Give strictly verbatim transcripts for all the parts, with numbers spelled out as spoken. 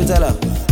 tala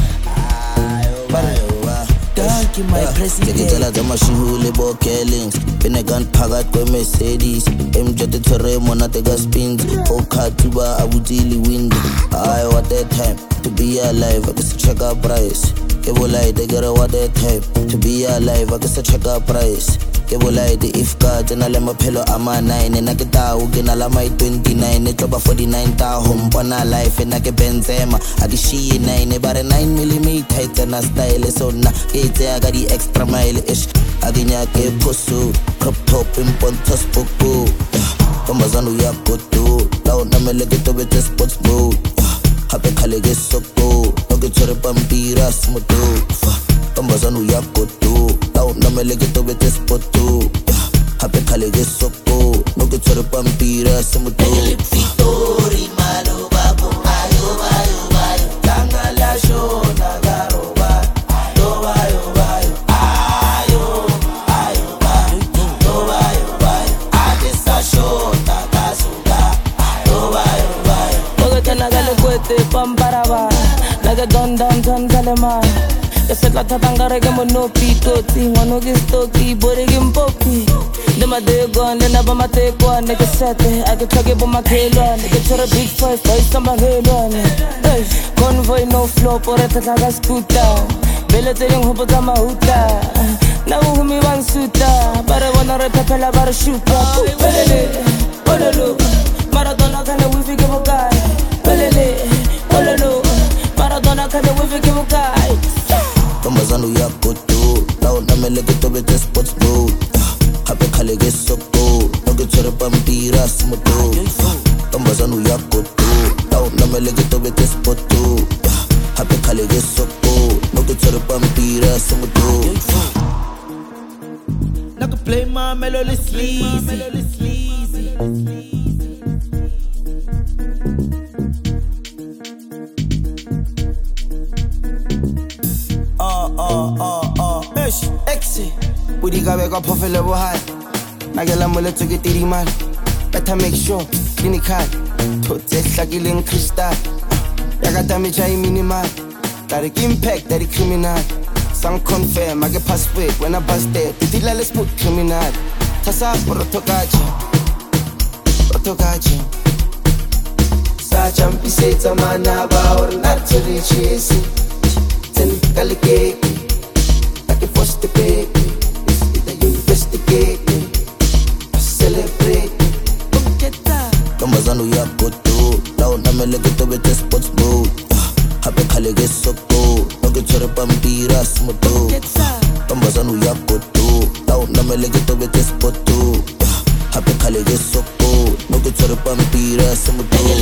Donkey my president Tekitela zamashihule bo killings Bine gun pagat kwe Mercedes M J te tere mona tega spins Oka tuba abudili windy I what that time to be alive I guess check up price Kebo lai they get a what that time to be alive I guess check up price Kebo lai the if ka jena le mapelo ama nine Na kita uge na la mai twenty-nine Ne choba forty-nine ta home pana life Na ke Benzema Agi shi nine Bare nine millimeter Itena style so na Kete aga di extra mile ish Agi nyake pusu Crop top imponta spoko Kambazanu ya koto Lao na melege tobe te sports bro Hape khale ge soko Noge chore pampira smoto Kambazanu ya koto Lao na melege tobe te sporto Hape khale ge soko Noge chore pampira smoto Victory malo babo Ayo bayo bayo Tanga la show nagaro bayo Yo bayo bayo Ayo ayo bayo Yo bayo bayo Adesa show tagasuga Yo bayo bayo Oge tena gale kwete pamparaba Lage don don don kalema Kese la tatangare ke monopi toti Wano ki stoki bore ki mpopi Dema de gone le naba mate kwa Neke sete ake toge bo makelwa Neke chore big five boy samba helwa Convoy no flow pore tataga scooter Bele te yung hubo tama huta Na uhumi wang suta Bare wana re pepela bare shuta Pelele, ololo Maradona kane wifi ke mokai Pelele, ololo Maradona kane wifi ke mokai Kambazanu ya koto Lao na melege tobe te sports bro Hape khale ge soko Noge chore pampira smoto Kambazanu ya koto Lao na melege tobe te sporto Hape khale ge soko Noge chore pampira smoto Naka play my melody sleazy Uh, uh, uh, uh, Ish, Exi Budi gawe ka puffin level high Nagela mole toge tiri mal Better make sure, clinical Tote hlakile crystal Yaga damage ay minimal Direct impact, direct criminal Sang confirm, I get password when I bust it Didi lale smooth criminal Tasa protokachi Protokachi Sa champi se tamana ba or not to reach easy Calicate, like a first debate. They investigate, celebrate. Kambazanu ya koto, lao na melege tobe te sports boat. Hape khale ge soko, noge chore pampira smoto. Kambazanu ya koto, lao na melege tobe te sporto. Hape khale ge soko, noge chore pampira smoto.